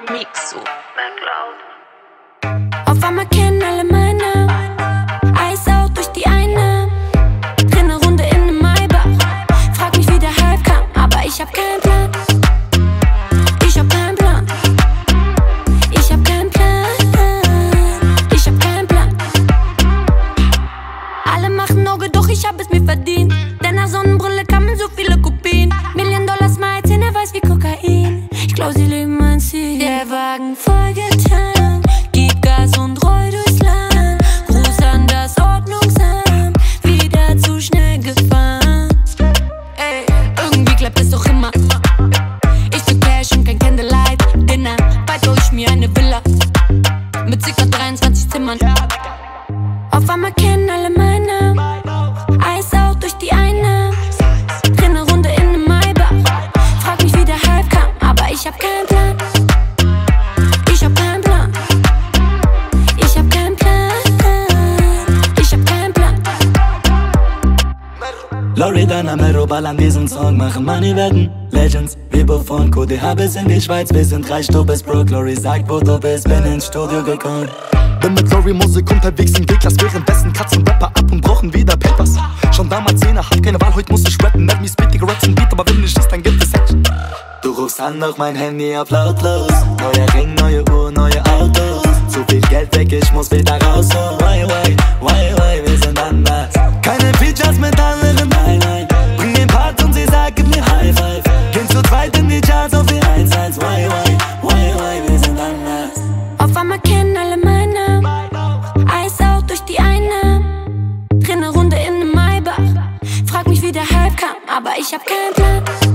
Mixo. Auf einmal kennen alle meinen Namen. Eis out durch die Einnahmen. Dreh ne Runde in nem Maybach. Frag mich, wie der Hype kam, aber ich hab keinen Plan. Ich hab keinen Plan. Ich hab keinen Plan. Ich hab keinen Plan. Alle machen Auge, doch ich hab es mir verdient. Denn nach Sonnenbrille kamen so viele Kopien. $1 Smiles, er weiß wie Kokain. Ich glaub, sie leben mein Ziel. Der Wagen voll getankt. Gib Gas und roll durchs Land. Gruß an das Ordnungsamt. Wieder zu schnell gefahren. Ey, irgendwie klappt es doch immer. Ich will Cash und kein Candlelight Dinner. Bald hol ich mir eine Villa mit ca. 23 Zimmern. Auf einmal kennen alle meinen Namen. Eis out durch die Einnahmen. Dreh ne Runde in nem Maybach. Frag mich, wie der Hype kam, aber ich hab keinen Plan. Ich hab keinen Plan. Ich hab keinen Plan. Ich hab keinen Plan. Loredana, Mero, ballern diesen Song, machen Money, werden Legends. Wir von QDH bis in die Schweiz, wir sind reich, du bist broke. Lori sagt, wo du bist, bin ins Studio gekommen. Bin mit Lori Musik unterwegs in G-Klasse, währenddessen Katzen Rapper ab und brauchen wieder Papers. Schon damals 10er, hab keine Wahl, heute muss ich rappen. Let me speed, Digga, Raps und Beat, aber wenn nicht ist, dann gibt es Action. Du rufst an, doch mein Handy auf lautlos. Neuer Ring, neue Uhr, neue Autos. Zu viel Geld weg, ich muss wieder raus. So, why, wir sind anders. Keine Features mit anderen, nein. Bring den Part und sie sagt, gib mir High Five. Gehen zu zweit in die Charts auf die 1-1. Why, wir sind anders. Auf einmal kennen alle meinen Namen. Eis out durch die Einnahmen. Dreh ne Runde in nem Maybach. Frag mich, wie der Hype kam, aber ich hab keinen Plan.